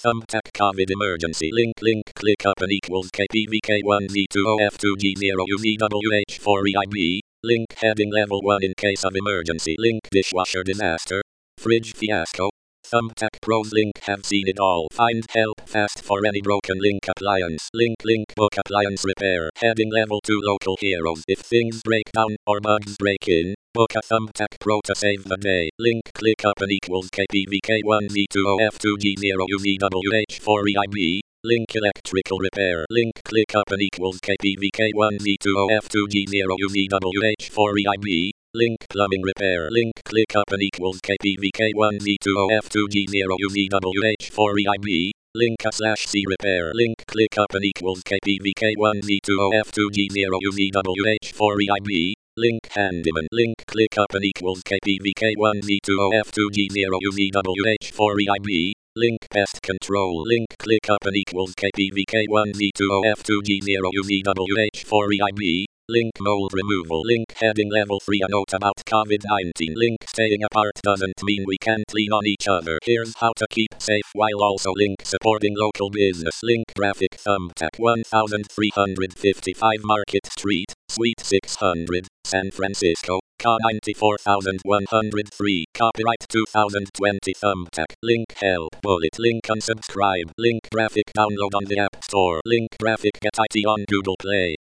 Thumbtack COVID emergency link click up and equals KPVK1V20F2G0UVWH4EIB link heading level 1 in case of emergency link dishwasher disaster fridge fiasco Thumbtack pros link have seen it all. Find help fast for any broken link appliance. Link book appliance repair. Heading level 2 local heroes. If things break down or bugs break in, book a Thumbtack pro to save the day. Link click up and equals KPVK1V20F2G0UVWH4EIB. Link electrical repair. Link click up and equals KPVK1V20F2G0UVWH4EIB. Link plumbing repair. Link click up and equals KPVK1V20F2G0UVWH4EIB. Link /C repair. Link click up and equals KPVK1V20F2G0UVWH4EIB. Link handyman. Link click up and equals KPVK1V20F2G0UVWH4EIB. Link pest control. Link click up and equals KPVK1V20F2G0UVWH4EIB. Link mold removal. Link heading level 3 a note about COVID-19. Link staying apart doesn't mean we can't lean on each other. Here's how to keep safe while also link supporting local business. Link graphic Thumbtack 1355 Market Street, Suite 600, San Francisco. CA 94103. Copyright 2020 Thumbtack. Link help bullet. Link unsubscribe. Link graphic download on the App Store. Link graphic get IT on Google Play.